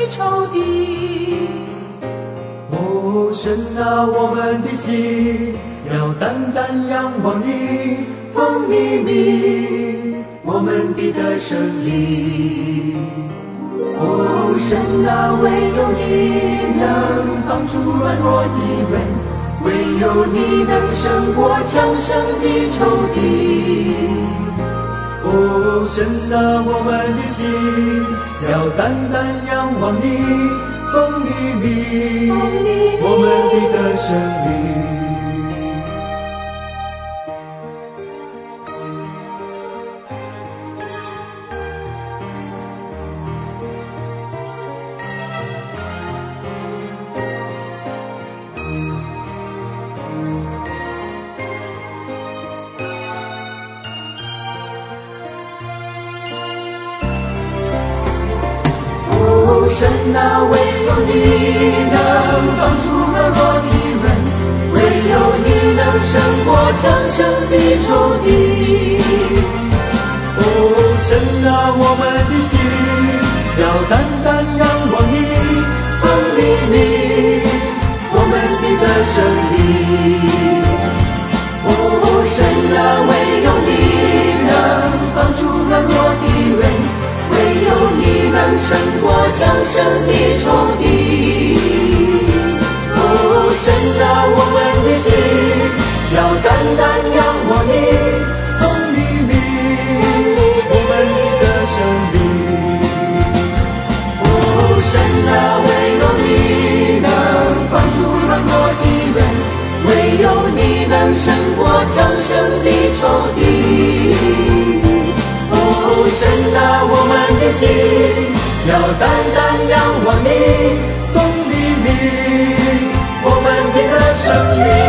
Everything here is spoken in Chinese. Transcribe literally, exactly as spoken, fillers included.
仇敌。 哦，神啊，我们的心要单单仰望你，奉你名，我们必得胜利。哦，神啊，唯有你能帮助软弱的人，唯有你能胜过强盛的仇敌。哦，神啊，我们的心要单单仰望你，奉你名，我们必得胜利。神啊，唯有你能帮助软弱的人，唯有你能胜过强盛的仇敌。哦，神啊，我们的心要单单仰望你，奉你名，我们必得胜利。哦，神啊，唯有你能帮助软弱的人，唯有你能胜过强盛的仇敌。哦，神啊，我们的心要单单仰望你，奉你名，我们必得胜利。哦，神啊，唯有你能帮助软弱的人，唯有你能胜过强盛的仇敌。哦，神啊，我们的心要单单仰望你，奉你名，我们必得胜利。